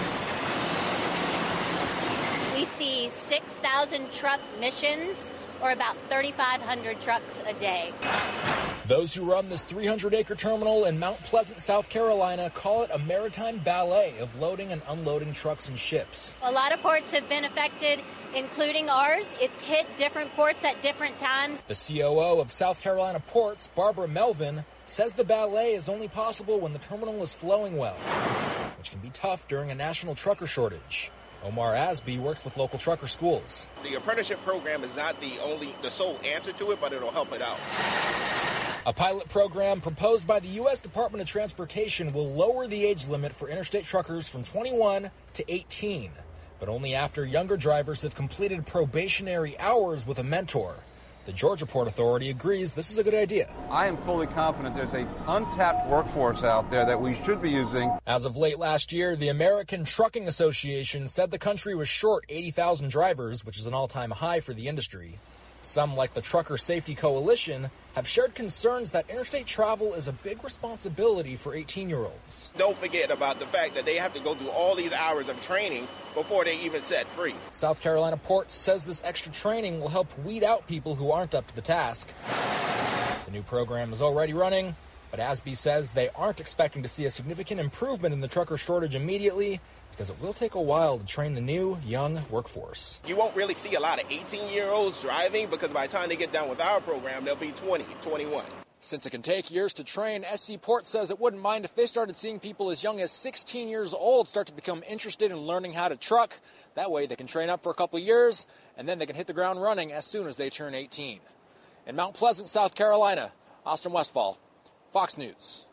We see 6,000 truck missions, or about 3,500 trucks a day. Those who run this 300-acre terminal in Mount Pleasant, South Carolina, call it a maritime ballet of loading and unloading trucks and ships. A lot of ports have been affected, including ours. It's hit different ports at different times. The COO of South Carolina Ports, Barbara Melvin, says the ballet is only possible when the terminal is flowing well, which can be tough during a national trucker shortage. Omar Asby works with local trucker schools. The apprenticeship program is not the sole answer to it, but it'll help it out. A pilot program proposed by the U.S. Department of Transportation will lower the age limit for interstate truckers from 21 to 18, but only after younger drivers have completed probationary hours with a mentor. The Georgia Port Authority agrees this is a good idea. I am fully confident there's an untapped workforce out there that we should be using. As of late last year, the American Trucking Association said the country was short 80,000 drivers, which is an all-time high for the industry. Some, like the Trucker Safety Coalition, have shared concerns that interstate travel is a big responsibility for 18-year-olds. Don't forget about the fact that they have to go through all these hours of training before they even set free. South Carolina Ports says this extra training will help weed out people who aren't up to the task. The new program is already running, but Asby says they aren't expecting to see a significant improvement in the trucker shortage immediately, because it will take a while to train the new, young workforce. You won't really see a lot of 18-year-olds driving, because by the time they get done with our program, they'll be 20, 21. Since it can take years to train, SC Port says it wouldn't mind if they started seeing people as young as 16 years old start to become interested in learning how to truck. That way they can train up for a couple of years, and then they can hit the ground running as soon as they turn 18. In Mount Pleasant, South Carolina, Austin Westfall, Fox News.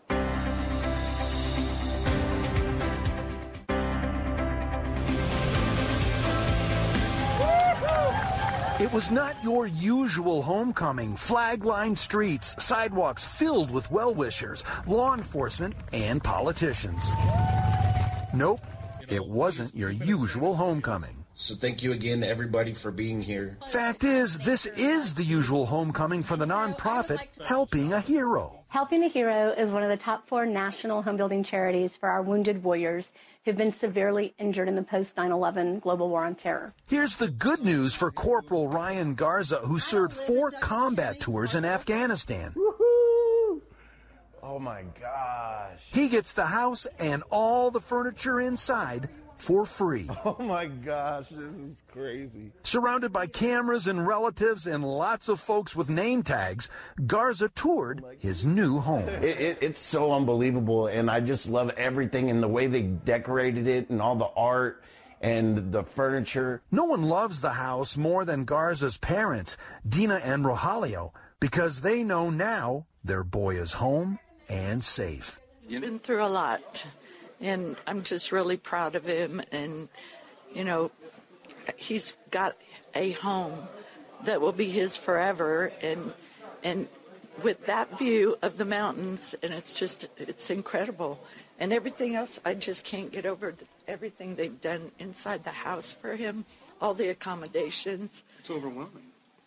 It was not your usual homecoming. Flag-lined streets, sidewalks filled with well-wishers, law enforcement, and politicians. Nope, it wasn't your usual homecoming. So thank you again to everybody for being here. Fact is, this is the usual homecoming for the nonprofit Helping a Hero. Helping a Hero is one of the top 4 national home-building charities for our wounded warriors who've been severely injured in the post-9/11 global war on terror. Here's the good news for Corporal Ryan Garza, who served 4 combat tours in Afghanistan. Woohoo! Oh my gosh. He gets the house and all the furniture inside for free. Oh my gosh, this is crazy. Surrounded by cameras and relatives and lots of folks with name tags, Garza toured his new home. It's so unbelievable, and I just love everything and the way they decorated it and all the art and the furniture. No one loves the house more than Garza's parents, Dina and Rogelio, because they know now their boy is home and safe. You've been through a lot. And I'm just really proud of him. And, you know, he's got a home that will be his forever. And with that view of the mountains, and it's incredible. And everything else, I just can't get over everything they've done inside the house for him, all the accommodations. It's overwhelming.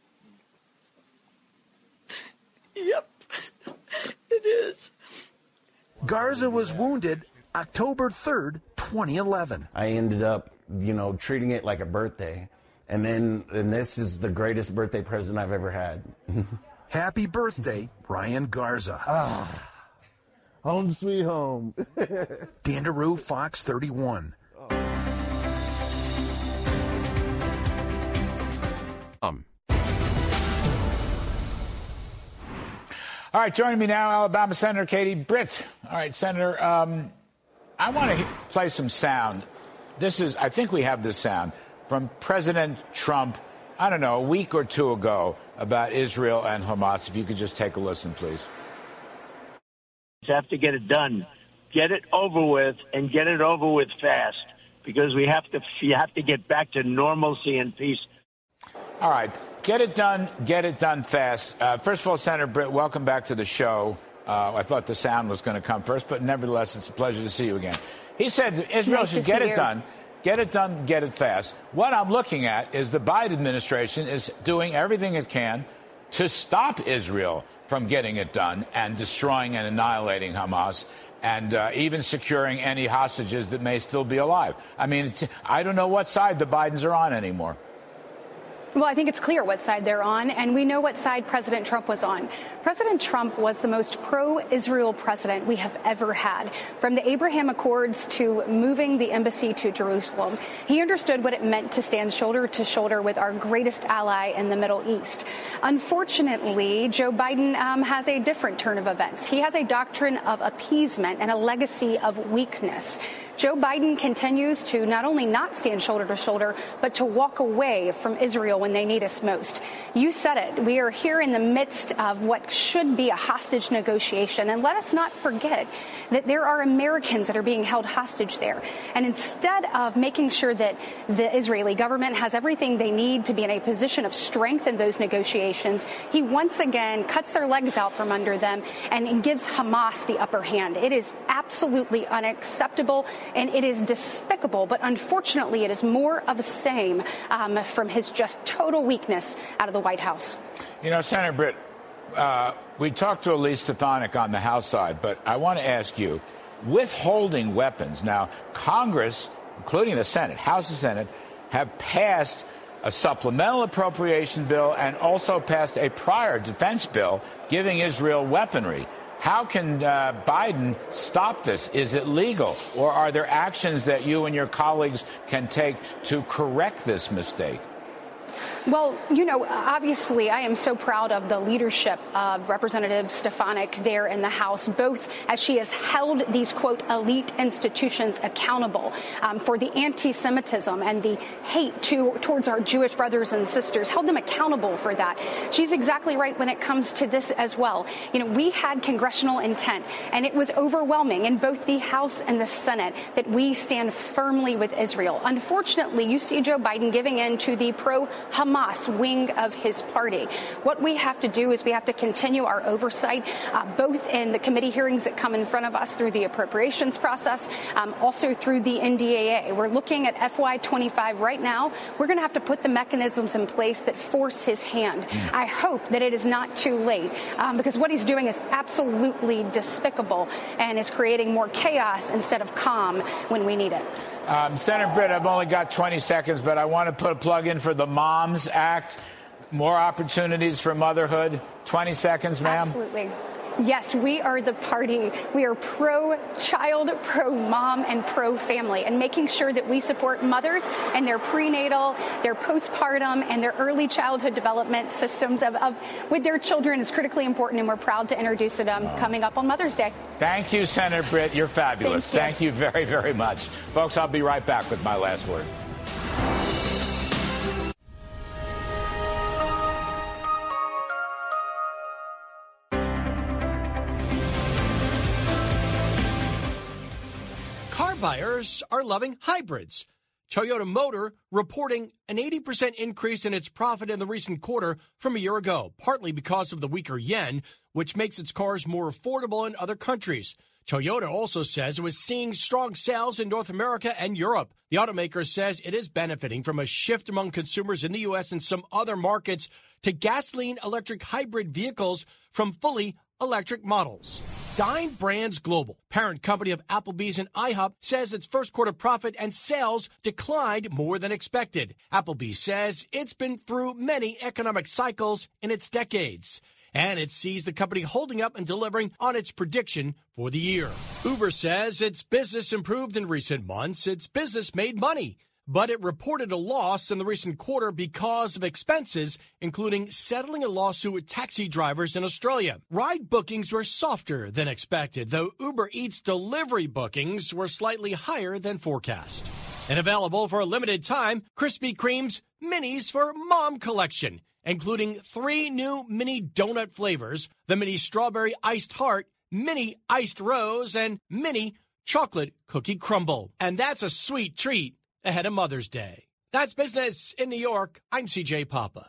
Yep, it is. Garza was wounded October 3rd, 2011. I ended up, treating it like a birthday. And this is the greatest birthday present I've ever had. Happy birthday, Ryan Garza. Home sweet home. Dan DeRue, Fox 31. All right, joining me now, Alabama Senator Katie Britt. All right, Senator, I want to play some sound. I think we have this sound from President Trump, I don't know, a week or two ago about Israel and Hamas. If you could just take a listen, please. You have to get it done. Get it over with, and get it over with fast, because you have to get back to normalcy and peace. All right. Get it done fast. First of all, Senator Britt, welcome back to the show. I thought the sound was going to come first, but nevertheless, it's a pleasure to see you again. He said Israel should get it done, get it fast. What I'm looking at is the Biden administration is doing everything it can to stop Israel from getting it done and destroying and annihilating Hamas and even securing any hostages that may still be alive. I mean, I don't know what side the Bidens are on anymore. Well, I think it's clear what side they're on, and we know what side President Trump was on. President Trump was the most pro-Israel president we have ever had. From the Abraham Accords to moving the embassy to Jerusalem, he understood what it meant to stand shoulder to shoulder with our greatest ally in the Middle East. Unfortunately, Joe Biden has a different turn of events. He has a doctrine of appeasement and a legacy of weakness. Joe Biden continues to not only not stand shoulder to shoulder, but to walk away from Israel when they need us most. You said it. We are here in the midst of what should be a hostage negotiation. And let us not forget that there are Americans that are being held hostage there. And instead of making sure that the Israeli government has everything they need to be in a position of strength in those negotiations, he once again cuts their legs out from under them and gives Hamas the upper hand. It is absolutely unacceptable. And it is despicable, but unfortunately it is more of the same from his just total weakness out of the White House. You know, Senator Britt, we talked to Elise Stefanik on the House side, but I want to ask you, withholding weapons. Now, Congress, including the Senate, House and Senate, have passed a supplemental appropriation bill and also passed a prior defense bill giving Israel weaponry. How can Biden stop this? Is it legal? Or are there actions that you and your colleagues can take to correct this mistake? Well, obviously, I am so proud of the leadership of Representative Stefanik there in the House, both as she has held these, quote, elite institutions accountable for the anti-Semitism and the hate towards our Jewish brothers and sisters, held them accountable for that. She's exactly right when it comes to this as well. We had congressional intent, and it was overwhelming in both the House and the Senate that we stand firmly with Israel. Unfortunately, you see Joe Biden giving in to the pro-Hamas wing of his party. What we have to do is we have to continue our oversight, both in the committee hearings that come in front of us through the appropriations process, also through the NDAA. We're looking at FY25 right now. We're going to have to put the mechanisms in place that force his hand. I hope that it is not too late, because what he's doing is absolutely despicable and is creating more chaos instead of calm when we need it. Senator Britt, I've only got 20 seconds, but I want to put a plug in for the Moms Act. More opportunities for motherhood. 20 seconds, ma'am. Absolutely. Yes, we are the party. We are pro-child, pro-mom, and pro-family, and making sure that we support mothers and their prenatal, their postpartum, and their early childhood development systems with their children is critically important, and we're proud to introduce it coming up on Mother's Day. Thank you, Senator Britt. You're fabulous. Thank you very, very much. Folks, I'll be right back with my last word. Buyers are loving hybrids. Toyota Motor reporting an 80% increase in its profit in the recent quarter from a year ago, partly because of the weaker yen, which makes its cars more affordable in other countries. Toyota also says it was seeing strong sales in North America and Europe. The automaker says it is benefiting from a shift among consumers in the U.S. and some other markets to gasoline-electric hybrid vehicles from fully electric models. Dine Brands Global, parent company of Applebee's and IHOP, says its first quarter profit and sales declined more than expected. Applebee's says it's been through many economic cycles in its decades, and it sees the company holding up and delivering on its prediction for the year. Uber says its business improved in recent months. Its business made money, but it reported a loss in the recent quarter because of expenses, including settling a lawsuit with taxi drivers in Australia. Ride bookings were softer than expected, though Uber Eats delivery bookings were slightly higher than forecast. And available for a limited time, Krispy Kreme's Minis for Mom collection, including 3 new mini donut flavors, the mini strawberry iced heart, mini iced rose, and mini chocolate cookie crumble. And that's a sweet treat ahead of Mother's Day. That's business in New York. I'm CJ Papa.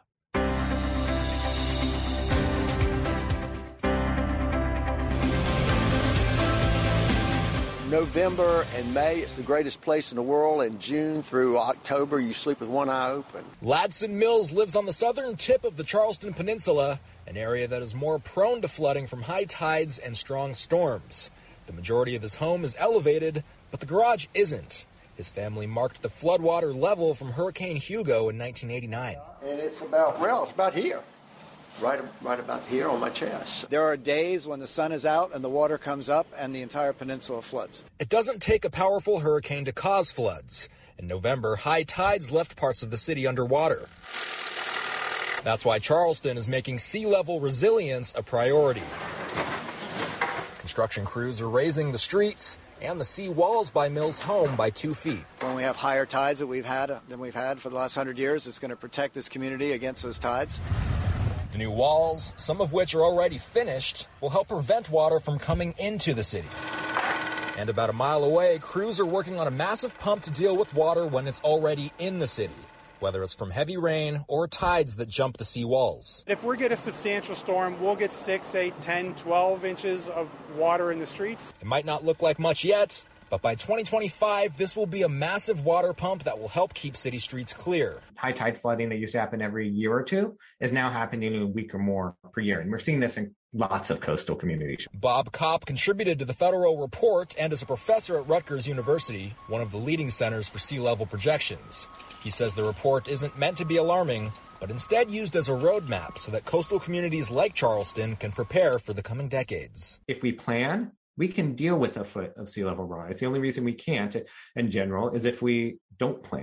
November and May, it's the greatest place in the world. In June through October, you sleep with one eye open. Ladson Mills lives on the southern tip of the Charleston Peninsula, an area that is more prone to flooding from high tides and strong storms. The majority of his home is elevated, but the garage isn't. His family marked the floodwater level from Hurricane Hugo in 1989. And it's about here. Right about here on my chest. There are days when the sun is out and the water comes up and the entire peninsula floods. It doesn't take a powerful hurricane to cause floods. In November, high tides left parts of the city underwater. That's why Charleston is making sea level resilience a priority. Construction crews are raising the streets and the sea walls by Mills' home by 2 feet. When we have higher tides than we've had for the last 100 years, it's going to protect this community against those tides. The new walls, some of which are already finished, will help prevent water from coming into the city. And about a mile away, crews are working on a massive pump to deal with water when it's already in the city, whether it's from heavy rain or tides that jump the sea walls. If we get a substantial storm, we'll get 6, 8, 10, 12 inches of water in the streets. It might not look like much yet, but by 2025, this will be a massive water pump that will help keep city streets clear. High tide flooding that used to happen every year or two is now happening in a week or more per year. And we're seeing this in lots of coastal communities. Bob Kopp contributed to the Federal Report and is a professor at Rutgers University, one of the leading centers for sea level projections. He says the report isn't meant to be alarming, but instead used as a roadmap so that coastal communities like Charleston can prepare for the coming decades. If we plan, we can deal with a foot of sea level rise. The only reason we can't, in general, is if we don't plan.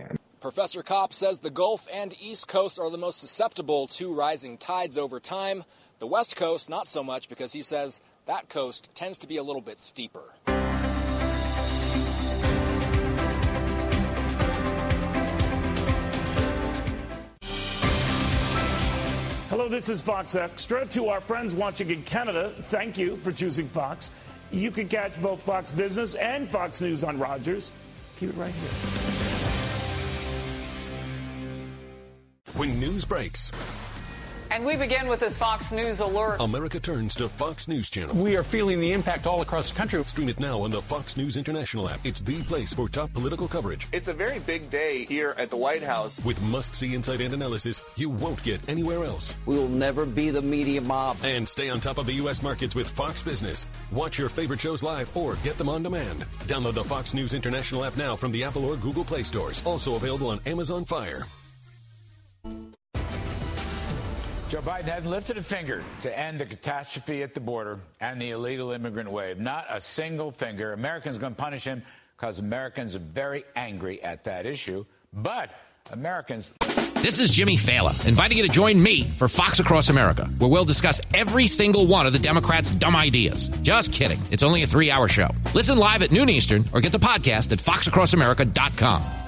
Professor Kopp says the Gulf and East Coast are the most susceptible to rising tides over time. The West Coast, not so much, because he says that coast tends to be a little bit steeper. Hello, this is Fox Extra. To our friends watching in Canada, thank you for choosing Fox. You can catch both Fox Business and Fox News on Rogers. Keep it right here. When news breaks. And we begin with this Fox News alert. America turns to Fox News Channel. We are feeling the impact all across the country. Stream it now on the Fox News International app. It's the place for top political coverage. It's a very big day here at the White House. With must-see insight and analysis you won't get anywhere else. We will never be the media mob. And stay on top of the U.S. markets with Fox Business. Watch your favorite shows live or get them on demand. Download the Fox News International app now from the Apple or Google Play stores. Also available on Amazon Fire. Joe Biden hadn't lifted a finger to end the catastrophe at the border and the illegal immigrant wave. Not a single finger. Americans are going to punish him because Americans are very angry at that issue. But Americans... This is Jimmy Fallon, inviting you to join me for Fox Across America, where we'll discuss every single one of the Democrats' dumb ideas. Just kidding. It's only a 3-hour show. Listen live at noon Eastern or get the podcast at foxacrossamerica.com.